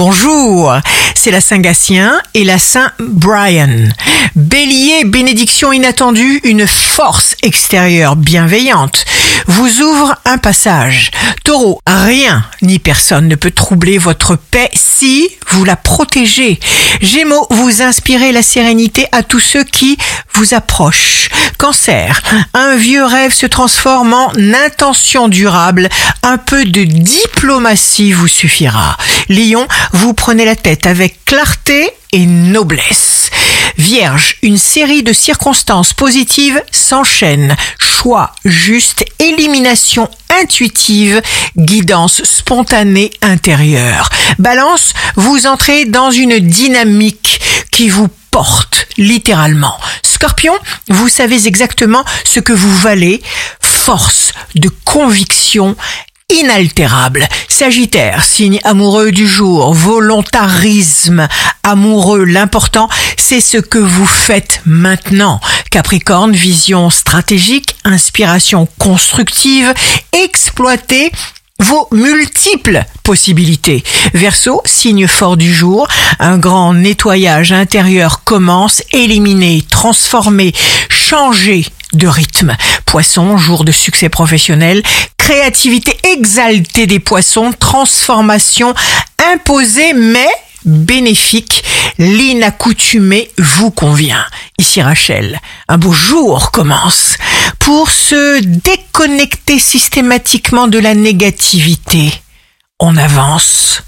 bonjour, c'est la Saint-Gatien et la Saint-Brian. Bélier, bénédiction inattendue, une force extérieure bienveillante vous ouvre un passage. Taureau, rien ni personne ne peut troubler votre paix si vous la protégez. Gémeaux, vous inspirez la sérénité à tous ceux qui vous approchent. Cancer, un vieux rêve se transforme en intention durable. Un peu de diplomatie vous suffira. Lion, vous prenez la tête avec clarté et noblesse. Vierge, une série de circonstances positives s'enchaînent. Choix juste, élimination intuitive, guidance spontanée intérieure. Balance, vous entrez dans une dynamique qui vous porte littéralement. Scorpion, vous savez exactement ce que vous valez. Force de conviction inaltérable. Sagittaire, signe amoureux du jour, volontarisme amoureux. L'important, c'est ce que vous faites maintenant. Capricorne, vision stratégique, inspiration constructive, exploitez vos multiples possibilités. Verseau, signe fort du jour, un grand nettoyage intérieur commence, éliminer, transformer, changer de rythme. Poisson, jour de succès professionnel, créativité exaltée des poissons, transformation imposée mais bénéfique, l'inaccoutumé vous convient. Ici Rachel, un beau jour commence pour se déconnecter systématiquement de la négativité. On avance.